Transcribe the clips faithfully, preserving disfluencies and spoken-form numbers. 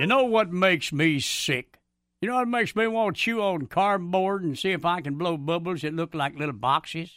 You know what makes me sick? You know what makes me want to chew on cardboard and see if I can blow bubbles that look like little boxes?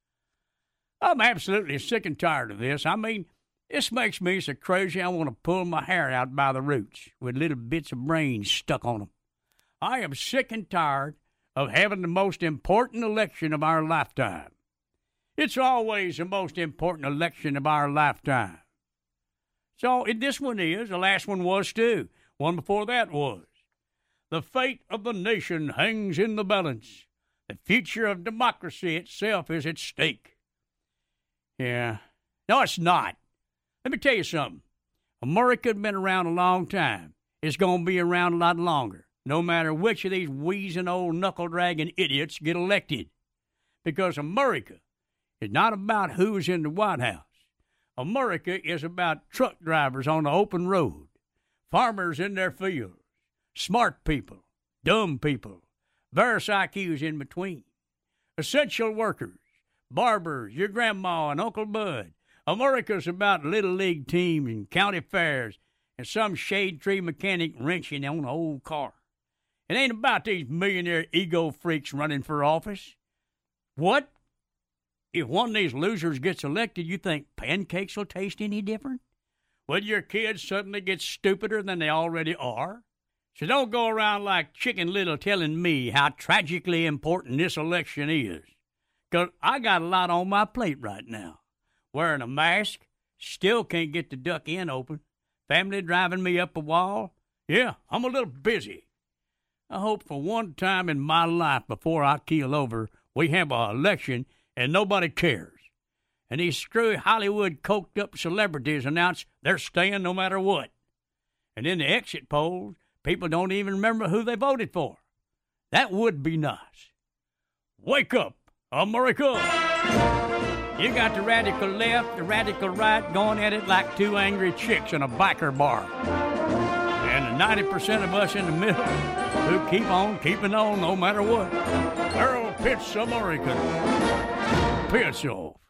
I'm absolutely sick and tired of this. I mean, this makes me so crazy I want to pull my hair out by the roots with little bits of brains stuck on them. I am sick and tired of having the most important election of our lifetime. It's always the most important election of our lifetime. So this one is, the last one was too. One before that was. The fate of the nation hangs in the balance. The future of democracy itself is at stake. Yeah. No, it's not. Let me tell you something. America has been around a long time. It's going to be around a lot longer, no matter which of these wheezing old knuckle-dragging idiots get elected. Because America is not about who's in the White House. America is about truck drivers on the open road, farmers in their fields, smart people, dumb people, various I Qs in between, essential workers, barbers, your grandma and Uncle Bud. America's about little league teams and county fairs and some shade tree mechanic wrenching on an old car. It ain't about these millionaire ego freaks running for office. What? If one of these losers gets elected, you think pancakes will taste any different? Will your kids suddenly get stupider than they already are? So don't go around like Chicken Little telling me how tragically important this election is. Because I got a lot on my plate right now. Wearing a mask, still can't get the duck end open. Family driving me up a wall. Yeah, I'm a little busy. I hope for one time in my life before I keel over, we have an election and nobody cares. And these screwy Hollywood coked-up celebrities announce they're staying no matter what. And in the exit polls, people don't even remember who they voted for. That would be nice. Wake up, America! You got the radical left, the radical right going at it like two angry chicks in a biker bar. And the ninety percent of us in the middle who keep on keeping on no matter what. Earl Pitts American. Piss off.